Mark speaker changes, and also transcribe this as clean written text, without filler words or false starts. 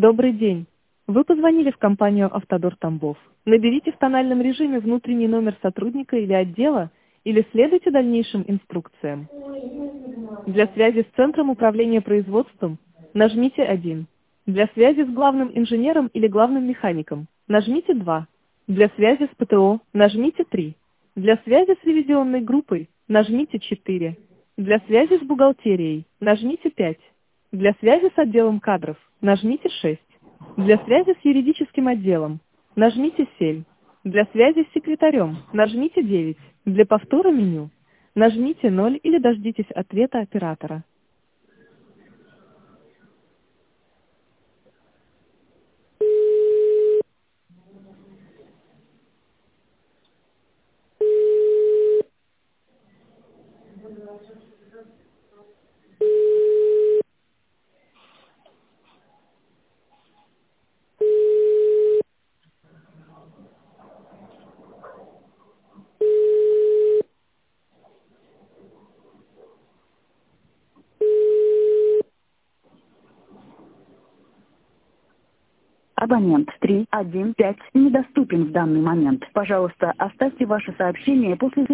Speaker 1: Добрый день. Вы позвонили в компанию «Автодор Тамбов». Наберите в тональном режиме внутренний номер сотрудника или отдела, или следуйте дальнейшим инструкциям. Для связи с Центром управления производством нажмите 1. Для связи с главным инженером или главным механиком нажмите 2. Для связи с ПТО нажмите 3. Для связи с ревизионной группой нажмите 4. Для связи с бухгалтерией нажмите 5. Для связи с отделом кадров нажмите 6. Для связи с юридическим отделом нажмите 7. Для связи с секретарем нажмите 9. Для повтора меню нажмите 0 или дождитесь ответа оператора.
Speaker 2: Абонент 315 недоступен в данный момент. Пожалуйста, оставьте ваше сообщение после